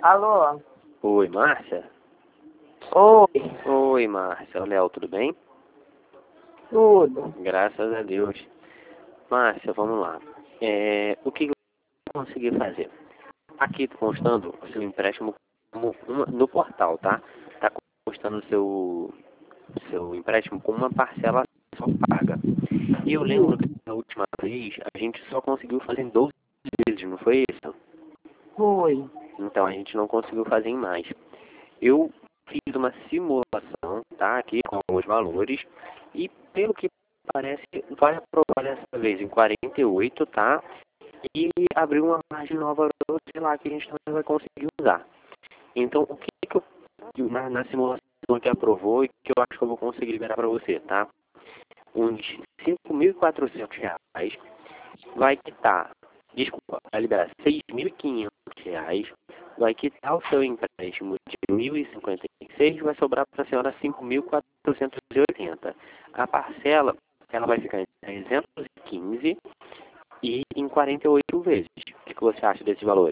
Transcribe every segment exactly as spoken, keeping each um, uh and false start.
Alô? Oi, Márcia? Oi, Oi, Márcia. Léo, tudo bem? tudo. Graças a Deus. Márcia, vamos lá. É, o que eu consegui fazer? Aqui tá constando o seu empréstimo como uma- no portal, tá? Tá constando o seu, seu empréstimo com uma parcela só paga. E eu lembro que na última vez a gente só conseguiu fazer em doze vezes, não foi isso? Foi. Então a gente não conseguiu fazer em mais. Eu fiz uma simulação, tá, aqui com os valores, e pelo que parece, vai aprovar dessa vez em quarenta e oito, tá? E abrir uma margem nova, sei lá, que a gente também vai conseguir usar. Então, o que, que eu, na, na simulação que aprovou e que eu acho que eu vou conseguir liberar para você, tá? Uns cinco mil e quatrocentos reais vai quitar, desculpa, vai liberar seis mil e quinhentos reais, vai quitar o seu empréstimo de mil e cinquenta e seis, vai sobrar para a senhora cinco mil quatrocentos e oitenta. A parcela, ela vai ficar em trezentos e quinze e em quarenta e oito vezes. O que que você acha desses valores?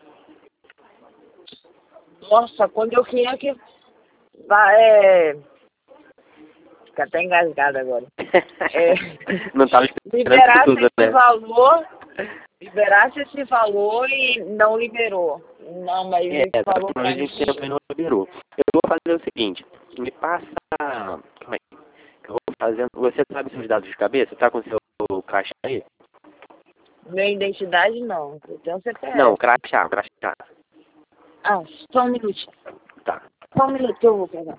Nossa, quando eu queria que... Vai, é... Fica até engasgado agora. É... Não estava esperando Liberasse tudo, esse né? valor... Liberasse esse valor e não liberou. Não, mas É, ele da falou última pra vez a mim gente que... também não liberou. Eu vou fazer o seguinte, me passa... Como é que eu vou fazendo? Você sabe seus dados de cabeça? Tá com seu crachá aí? Minha identidade não. Eu tenho um C P Não, F. crachá, crachá. Ah, só um minutinho. Tá. Só um minuto que eu vou pegar.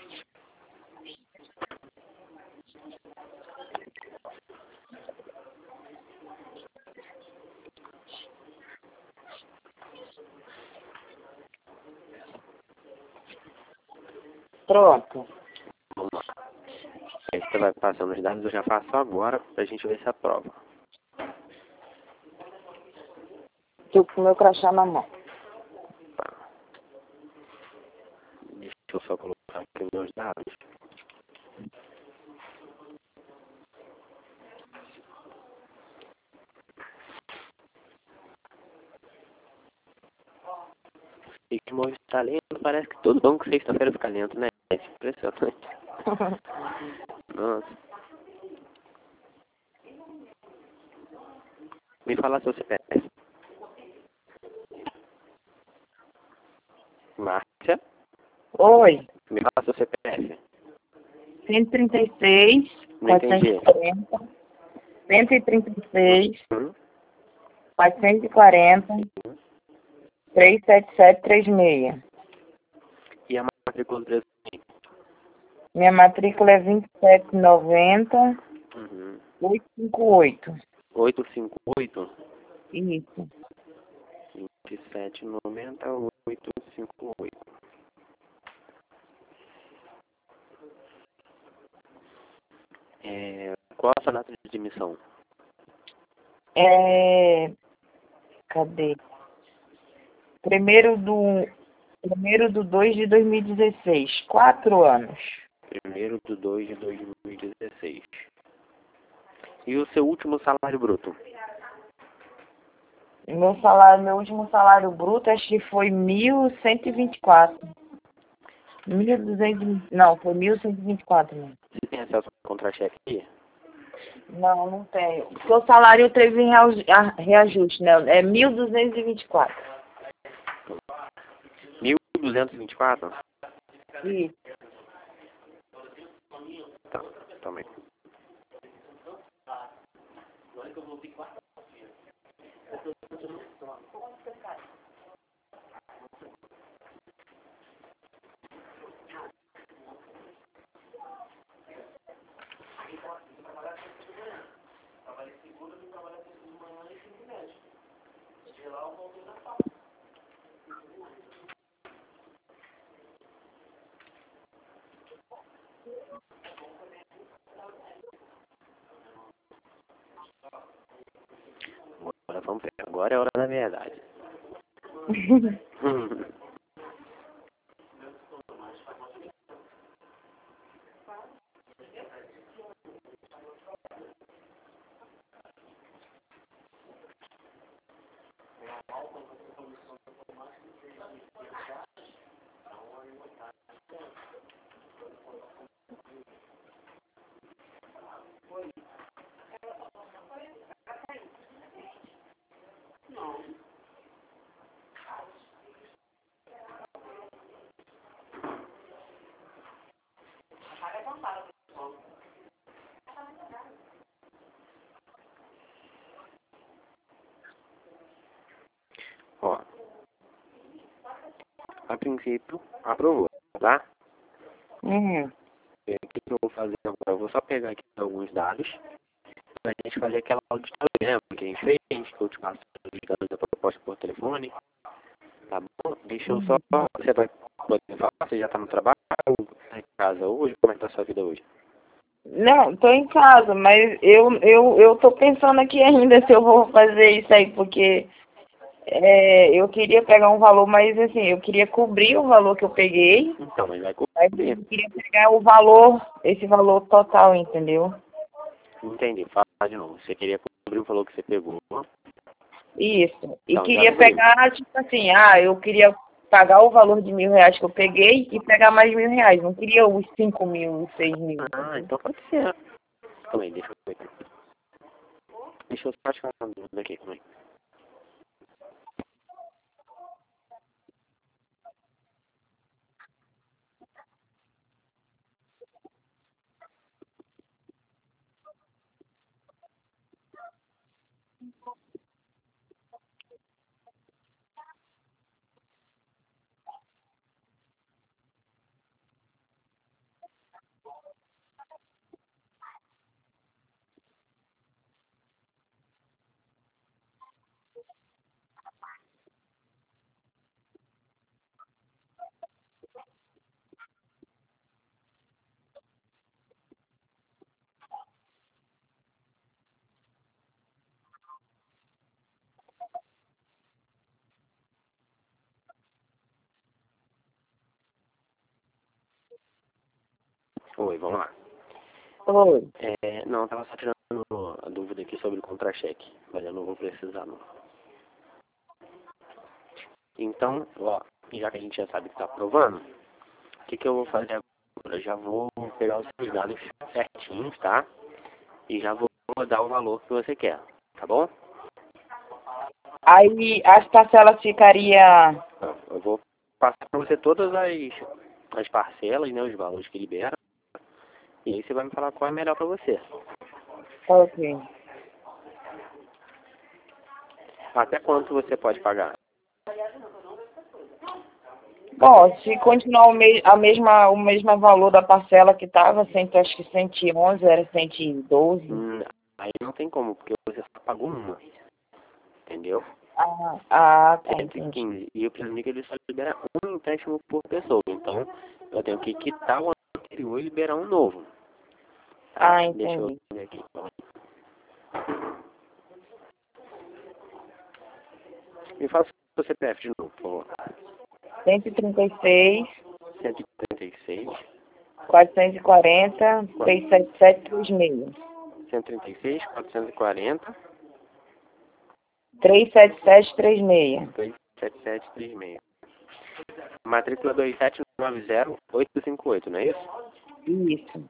Pronto. Vamos lá. Aí você vai passando os dados, eu já faço agora pra gente ver se aprova. Tô com o meu crachá na mão. Tá. Deixa eu só colocar aqui meus dados. E que móvel está lento, parece que todo banco sexta-feira fica lento, né? É impressionante. Nossa. Me fala seu C P F. Márcia, Oi. me fala seu C P F. cento e trinta e seis, Não entendi. quatrocentos e quarenta, cento e trinta e seis, Hum? quatrocentos e quarenta, trezentos e setenta e sete, trinta e seis. E a matrícula do presidente? Minha matrícula é vinte e sete noventa, Uhum. oitocentos e cinquenta e oito. oitocentos e cinquenta e oito? Isso. vinte e sete noventa, oitocentos e cinquenta e oito. É, qual a sua data de admissão? É... Cadê? Primeiro do... Primeiro do dois de dois mil e dezesseis. Quatro anos. Primeiro de dois de dois mil e dezesseis. E o seu último salário bruto? Meu salário, meu último salário bruto, acho que foi mil cento e vinte e quatro. mil e duzentos, não, foi mil cento e vinte e quatro, né? Você tem acesso ao contra-cheque aqui? Não, não tenho. Porque o salário teve reaju- a- reajuste, né? É mil duzentos e vinte e quatro. mil duzentos e vinte e quatro? Isso. Tá, também. Agora vamos ver. Agora é a hora da verdade. Hum. a princípio, aprovou, tá? Uhum. O que eu vou fazer agora? Eu vou só pegar aqui alguns dados pra gente fazer aquela auditoria, lembra que a gente fez, que eu te passo os dados da proposta por telefone, tá bom? Deixa eu só... Você vai poder falar? Você já tá no trabalho? Tá em casa hoje? Como é que tá a sua vida hoje? Não, tô em casa, mas eu, eu, eu tô pensando aqui ainda se eu vou fazer isso aí, porque é, eu queria pegar um valor, mas assim, eu queria cobrir o valor que eu peguei, Então, mas vai mas cobrir. eu queria pegar o valor, esse valor total, entendeu? Entendi. Fala de novo. Você queria cobrir o valor que você pegou. Isso. E Então, já queria cobriu. pegar, tipo assim, ah, eu queria pagar o valor de mil reais que eu peguei e pegar mais mil reais. Não queria os cinco mil, os seis mil. Ah, então pode ser. Calma aí, deixa eu ver. Deixa eu só te falar uma dúvida aqui, calma aí. Oi, vamos lá. Oi. É, não, eu tava só tirando a dúvida aqui sobre o contra-cheque, mas eu não vou precisar, não. Então, ó, já que a gente já sabe que tá aprovando, o que que eu vou fazer agora? Eu já vou pegar os seus dados certinhos, tá? E já vou dar o valor que você quer, tá bom? Aí as parcelas ficaria. Eu vou passar para você todas as, as parcelas, né, os valores que libera, e aí você vai me falar qual é melhor para você. Ok. Até quanto você pode pagar? Bom, se continuar o, me a mesma, o mesmo valor da parcela que estava, acho que cento e onze, era cento e doze. Hum, aí não tem como, porque você só pagou uma, entendeu? Ah, ah, tá, cento e entendi. quinze. E o Plano ele só libera um empréstimo por pessoa. Então, eu tenho que quitar o anterior e liberar um novo. Tá? Ah, Deixa eu entendi. ver aqui. Me faça o C P F de novo, por favor. cento e trinta e seis, cento e trinta e seis, quatrocentos e quarenta, trezentos e setenta e sete, trinta e seis. cento e trinta e seis, quatrocentos e quarenta, trezentos e setenta e sete, trinta e seis. dois sete sete três seis. Matrícula dois sete nove zero oito cinco oito, não é isso? Isso.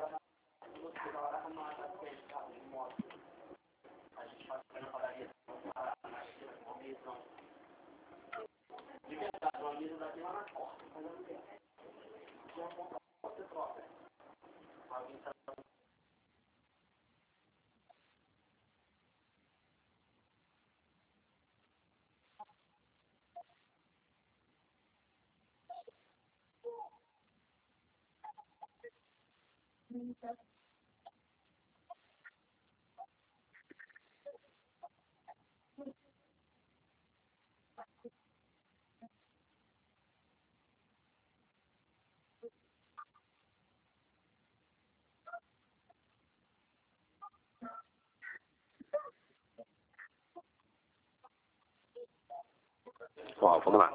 Ó, vamos lá.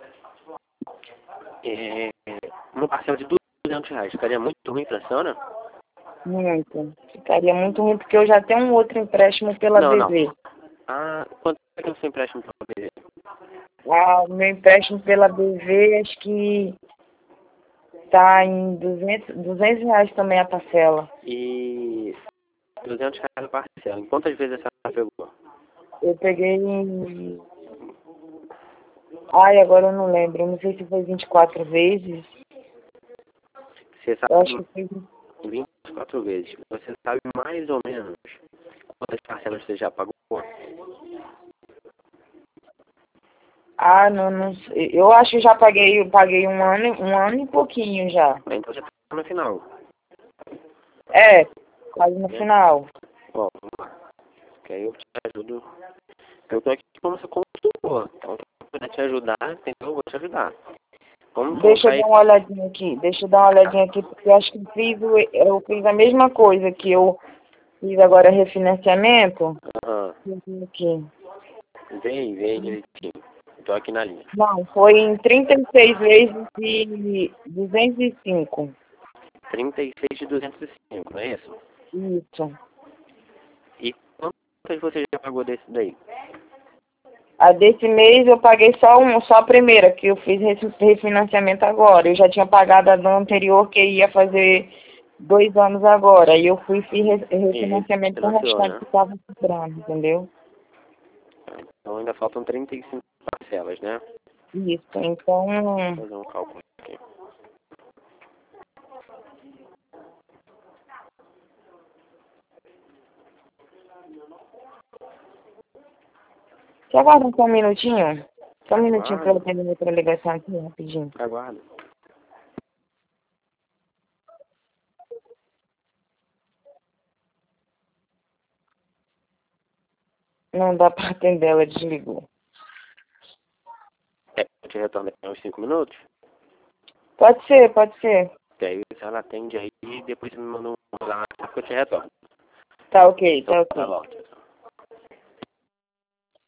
É, uma parcela de duzentos reais ficaria muito ruim pra senhora? Muito. Ficaria muito ruim, porque eu já tenho um outro empréstimo pela Não, não. B V. Ah, quanto é que é o seu empréstimo para B V? Ah, o meu empréstimo pela B V, acho que tá em duzentos, duzentos reais também a parcela. E duzentos reais a parcela. Em quantas vezes a senhora pegou? Eu peguei em... Ai, agora eu não lembro. Eu não sei se foi vinte e quatro vezes. Você Eu acho sabe que foi... vinte e quatro vezes. Você sabe mais ou menos quantas parcelas você já pagou? Ah, não, não sei. Eu acho que já paguei, eu paguei um ano, um ano e pouquinho já. Então já tá no final. É, quase no Né? final. Ó, vamos lá. Que aí eu te ajudo. Eu tô aqui como seu consultor. Então, se eu puder te ajudar, entendeu? Eu vou te ajudar. Vamos Deixa colocar eu aí. dar uma olhadinha aqui. Deixa eu dar uma olhadinha aqui, porque eu acho que eu fiz, o- eu fiz a mesma coisa que eu fiz agora refinanciamento. Aham. Deixa eu ver aqui. Vem, vem direitinho. Eu tô aqui na linha. Não, foi em trinta e seis vezes de duzentos e cinco. trinta e seis de duzentos e cinco, não é isso? Isso. E quantas você já pagou desse daí? A desse mês eu paguei só um, só a primeira, que eu fiz esse refinanciamento agora. Eu já tinha pagado a da anterior, que ia fazer dois anos agora. E eu fui e fiz re- E refinanciamento com o financiou, restante né? que estava comprando, entendeu? Então ainda faltam trinta e cinco parcelas, né? Isso. Então, Vou fazer um cálculo aqui. você aguarda só um minutinho? Só um minutinho para eu Aguardo, atender outra ligação aqui rapidinho. aguardo. Não dá para atender, ela desligou. É, eu te retorno daqui a uns cinco minutos. Pode ser, pode ser. Que aí ela atende aí e depois você me manda um lá que eu te retorno. Tá ok, Então, tá tá ok. bom.